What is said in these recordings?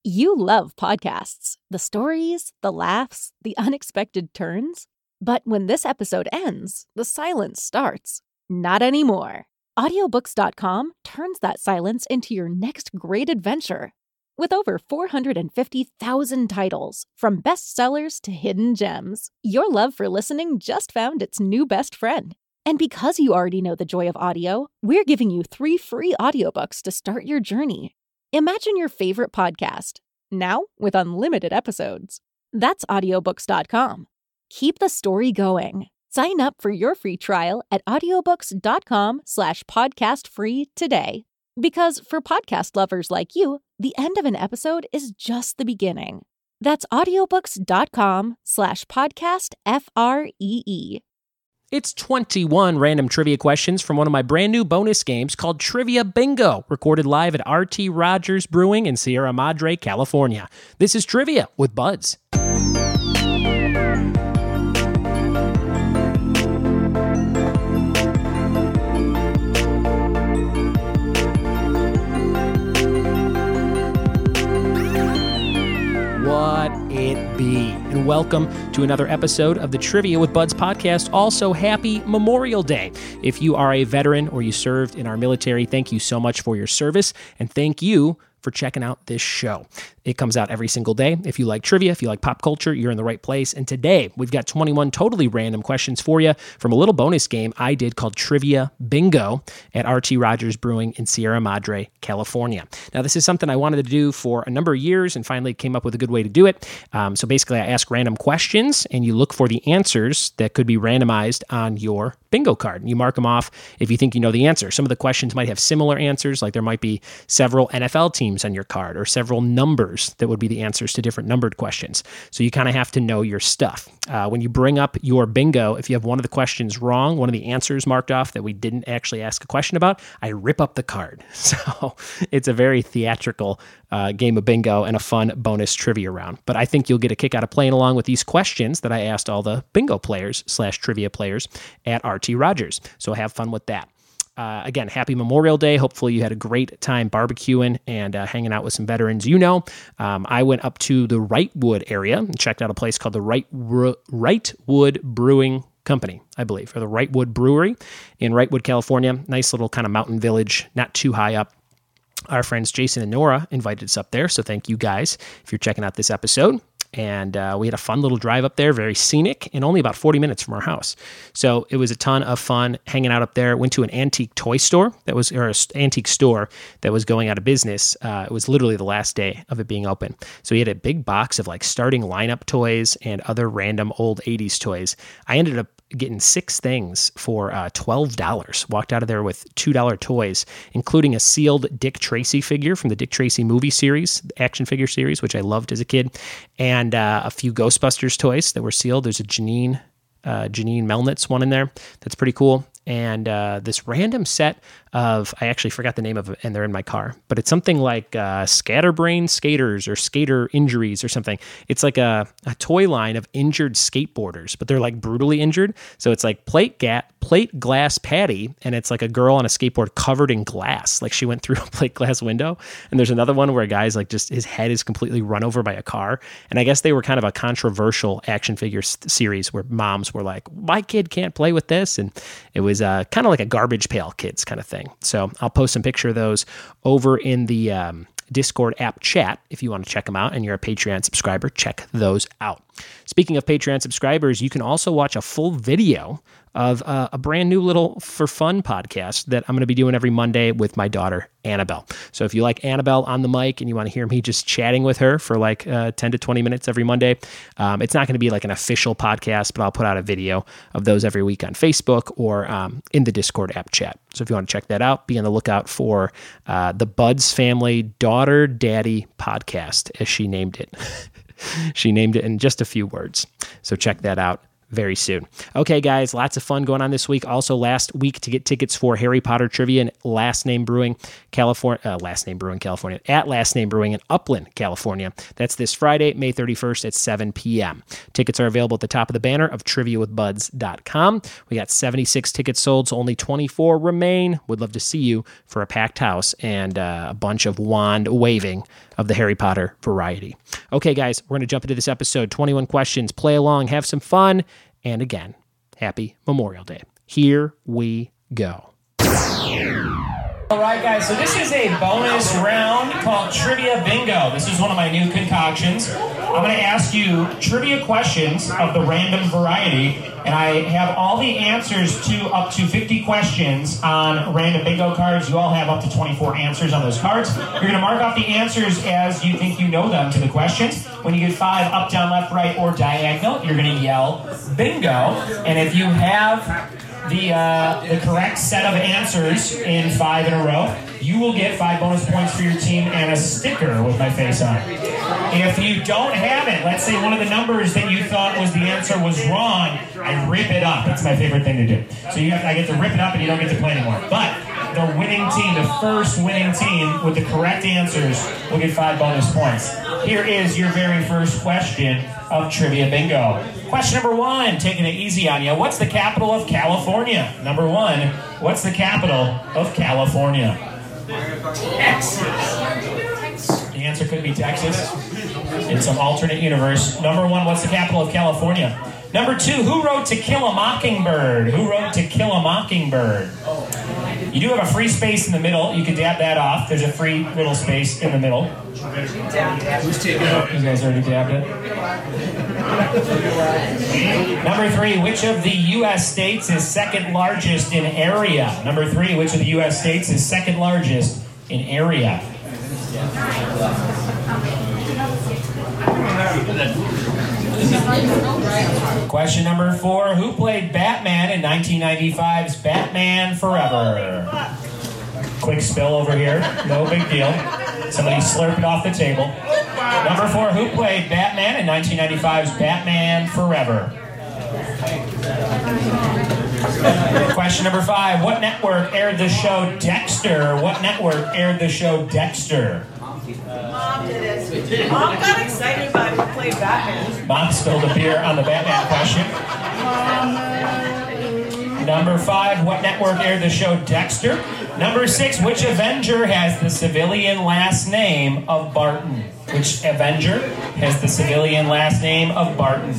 You love podcasts, the stories, the laughs, the unexpected turns. But when this episode ends, the silence starts. Not anymore. Audiobooks.com turns that silence into your next great adventure. With over 450,000 titles, from bestsellers to hidden gems, your love for listening just found its new best friend. And because you already know the joy of audio, we're giving you 3 free audiobooks to start your journey. Imagine your favorite podcast, now with unlimited episodes. That's audiobooks.com. Keep the story going. Sign up for your free trial at audiobooks.com/podcastfree today. Because for podcast lovers like you, the end of an episode is just the beginning. That's audiobooks.com/podcastfree. It's 21 random trivia questions from one of my brand new bonus games called Trivia Bingo, recorded live at RT Rogers Brewing in Sierra Madre, California. This is Trivia with Buds. What it be? And welcome to another episode of the Trivia with Buds podcast. Also, happy Memorial Day. If you are a veteran or you served in our military, thank you so much for your service, and thank you for checking out this show. It comes out every single day. If you like trivia, if you like pop culture, you're in the right place. And today, we've got 21 totally random questions for you from a little bonus game I did called Trivia Bingo at RT Rogers Brewing in Sierra Madre, California. Now, this is something I wanted to do for a number of years and finally came up with a good way to do it. So basically, I ask random questions, and you look for the answers that could be randomized on your bingo card. And you mark them off if you think you know the answer. Some of the questions might have similar answers, like there might be several NFL teams on your card or several numbers that would be the answers to different numbered questions. So you kind of have to know your stuff. When you bring up your bingo, if you have one of the questions wrong, one of the answers marked off that we didn't actually ask a question about, I rip up the card. So it's a very theatrical game of bingo and a fun bonus trivia round. But I think you'll get a kick out of playing along with these questions that I asked all the bingo players/trivia players at RT Rogers. So have fun with that. Again, happy Memorial Day. Hopefully you had a great time barbecuing and hanging out with some veterans. I went up to the Wrightwood area and checked out a place called the Wrightwood Brewing Company, I believe, or the Wrightwood Brewery in Wrightwood, California. Nice little kind of mountain village, not too high up. Our friends Jason and Nora invited us up there, so thank you guys if you're checking out this episode. And we had a fun little drive up there, very scenic, and only about 40 minutes from our house. So it was a ton of fun hanging out up there. Went to an antique toy store or an antique store that was going out of business. It was literally the last day of it being open. So he had a big box of like starting lineup toys and other random old 80s toys. I ended up getting 6 things for $12. Walked out of there with $2 toys, including a sealed Dick Tracy figure from the Dick Tracy movie series, the action figure series, which I loved as a kid, and a few Ghostbusters toys that were sealed. There's a Janine Melnitz one in there that's pretty cool. And this random set of, I actually forgot the name of it, and they're in my car, but it's something like Scatterbrain Skaters or Skater Injuries or something. It's like a toy line of injured skateboarders, but they're like brutally injured. So it's like plate glass patty, and it's like a girl on a skateboard covered in glass, like she went through a plate glass window. And there's another one where a guy's like just his head is completely run over by a car. And I guess they were kind of a controversial action figure series where moms were like, my kid can't play with this. And it was kind of like a Garbage Pail Kids kind of thing. So I'll post some picture of those over in the Discord app chat if you want to check them out, and you're a Patreon subscriber, check those out. Speaking of Patreon subscribers, you can also watch a full video of a brand new little for fun podcast that I'm going to be doing every Monday with my daughter, Annabelle. So if you like Annabelle on the mic and you want to hear me just chatting with her for like 10 to 20 minutes every Monday, it's not going to be like an official podcast, but I'll put out a video of those every week on Facebook or in the Discord app chat. So if you want to check that out, be on the lookout for the Buds Family Daughter Daddy Podcast, as she named it. She named it in just a few words. So check that out very soon. Okay, guys, lots of fun going on this week. Also, last week to get tickets for Harry Potter trivia and at Last Name Brewing in Upland, California. That's this Friday, May 31st at 7 p.m. Tickets are available at the top of the banner of triviawithbuds.com. We got 76 tickets sold, so only 24 remain. Would love to see you for a packed house and a bunch of wand waving of the Harry Potter variety. Okay, guys, we're going to jump into this episode. 21 questions. Play along, have some fun. And again, happy Memorial Day. Here we go. All right, guys, so this is a bonus round called Trivia Bingo. This is one of my new concoctions. I'm going to ask you trivia questions of the random variety, and I have all the answers to up to 50 questions on random bingo cards. You all have up to 24 answers on those cards. You're going to mark off the answers as you think you know them to the questions. When you get 5 up, down, left, right, or diagonal, you're going to yell bingo. And if you have the correct set of answers in 5 in a row, you will get 5 bonus points for your team and a sticker with my face on it. If you don't have it, let's say one of the numbers that you thought was the answer was wrong, I rip it up. That's my favorite thing to do. So I get to rip it up and you don't get to play anymore. But the winning team, the first winning team with the correct answers will get 5 bonus points. Here is your very first question of Trivia Bingo. Question number 1, taking it easy on you. What's the capital of California? Number 1, what's the capital of California? Texas. The answer could be Texas. In some alternate universe. Number 1, what's the capital of California? Number 2, who wrote To Kill a Mockingbird? Who wrote To Kill a Mockingbird? You do have a free space in the middle. You can dab that off. There's a free little space in the middle. Who's taking it? You guys already dabbed it. Number 3, which of the U.S. states is second largest in area? Number 3, which of the U.S. states is second largest in area? Question number 4, who played Batman in 1995's Batman Forever? Quick spill over here, no big deal. Somebody slurp it off the table. Number 4, who played Batman in 1995's Batman Forever? Question number 5, what network aired the show Dexter? What network aired the show Dexter? Mom did it. Mom got excited about who played Batman. Mom spilled a beer on the Batman question. Number 5, what network aired the show Dexter? Number 6, which Avenger has the civilian last name of Barton? Which Avenger has the civilian last name of Barton?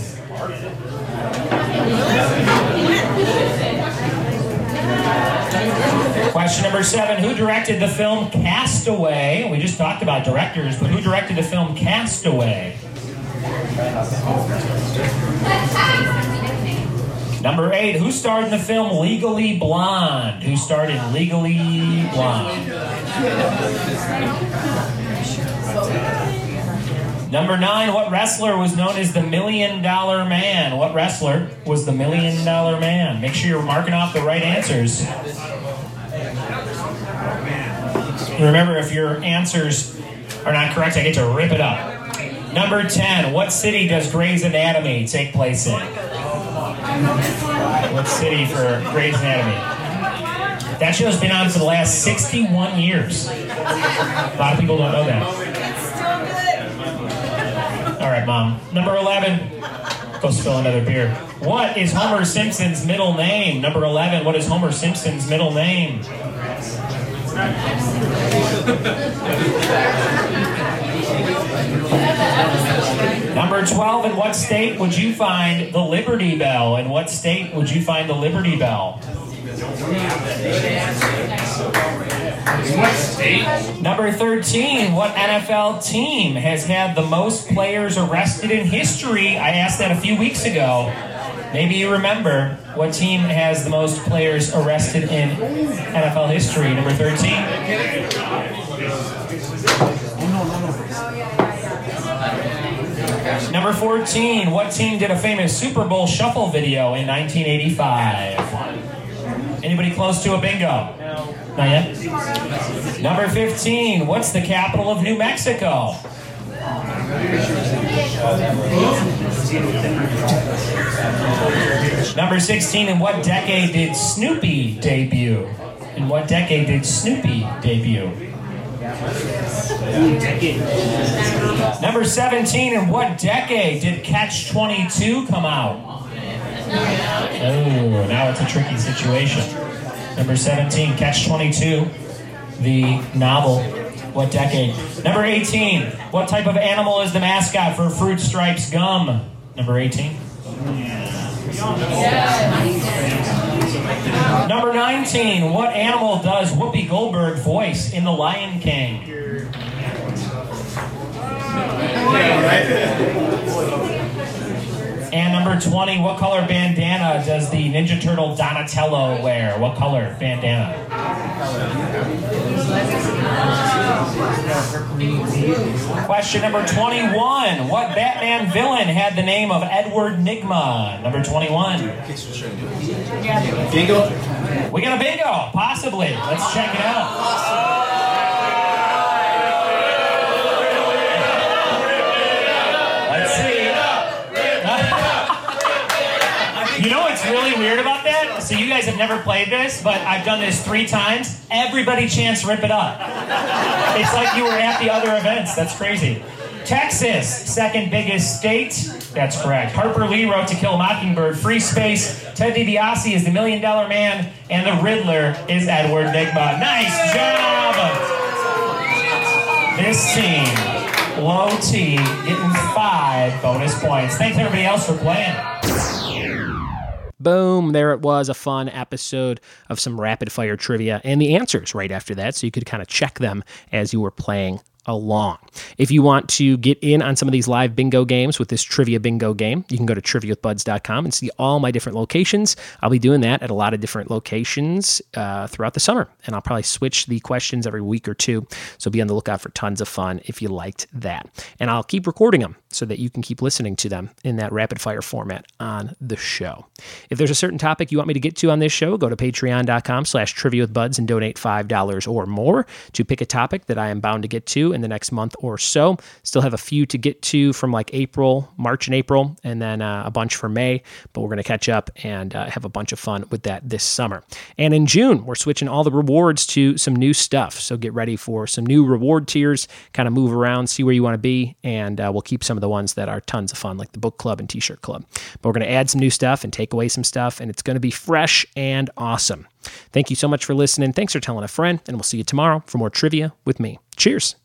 Question number 7, who directed the film Castaway? We just talked about directors, but who directed the film Castaway? Number 8, who starred in the film Legally Blonde? Who starred in Legally Blonde? Number 9, what wrestler was known as the $1 Million Man? What wrestler was the $1 Million Man? Make sure you're marking off the right answers. Remember, if your answers are not correct, I get to rip it up. Number 10, what city does Grey's Anatomy take place in? What city for Grey's Anatomy? That show's been on for the last 61 years. A lot of people don't know that. All right, Mom. Number 11. Go spill another beer. What is Homer Simpson's middle name? Number 11. What is Homer Simpson's middle name? Number 12, in what state would you find the Liberty Bell? In what state would you find the Liberty Bell? What state? Number 13, what NFL team has had the most players arrested in history? I asked that a few weeks ago. Maybe you remember. What team has the most players arrested in NFL history? Number 13. Number 14, what team did a famous Super Bowl shuffle video in 1985? Anybody close to a bingo? No. Not yet? Number 15, what's the capital of New Mexico? Number 16, in what decade did Snoopy debut? In what decade did Snoopy debut? Number 17, in what decade did Catch-22 come out? Oh, now it's a tricky situation. Number 17, Catch-22, the novel. What decade? Number 18, what type of animal is the mascot for Fruit Stripes gum? Number 18. Number 19, what animal does Whoopi Goldberg voice in The Lion King? And number 20, what color bandana does the Ninja Turtle Donatello wear? What color bandana? Question number 21, what Batman villain had the name of Edward Nygma? Number 21. Bingo? We got a bingo, possibly. Let's check it out. You know what's really weird about that? So you guys have never played this, but I've done this 3 times. Everybody chants Rip It Up. It's like you were at the other events. That's crazy. Texas, second biggest state. That's correct. Harper Lee wrote To Kill a Mockingbird. Free Space. Ted DiBiase is the $1 Million Man. And the Riddler is Edward Nygma. Nice job! This team, low T, getting 5 bonus points. Thanks everybody else for playing. Boom, there it was, a fun episode of some rapid fire trivia and the answers right after that, so you could kind of check them as you were playing along. If you want to get in on some of these live bingo games with this trivia bingo game, you can go to triviawithbuds.com and see all my different locations. I'll be doing that at a lot of different locations throughout the summer, and I'll probably switch the questions every week or two, so be on the lookout for tons of fun if you liked that. And I'll keep recording them so that you can keep listening to them in that rapid fire format on the show. If there's a certain topic you want me to get to on this show, go to patreon.com/triviawithbuds and donate $5 or more to pick a topic that I am bound to get to in the next month or so. Still have a few to get to from like March and April, and then a bunch for May, but we're going to catch up and have a bunch of fun with that this summer. And in June, we're switching all the rewards to some new stuff, so get ready for some new reward tiers, kind of move around, see where you want to be, and we'll keep some of the ones that are tons of fun, like the book club and t-shirt club. But we're going to add some new stuff and take away some stuff, and it's going to be fresh and awesome. Thank you so much for listening. Thanks for telling a friend, and we'll see you tomorrow for more trivia with me. Cheers.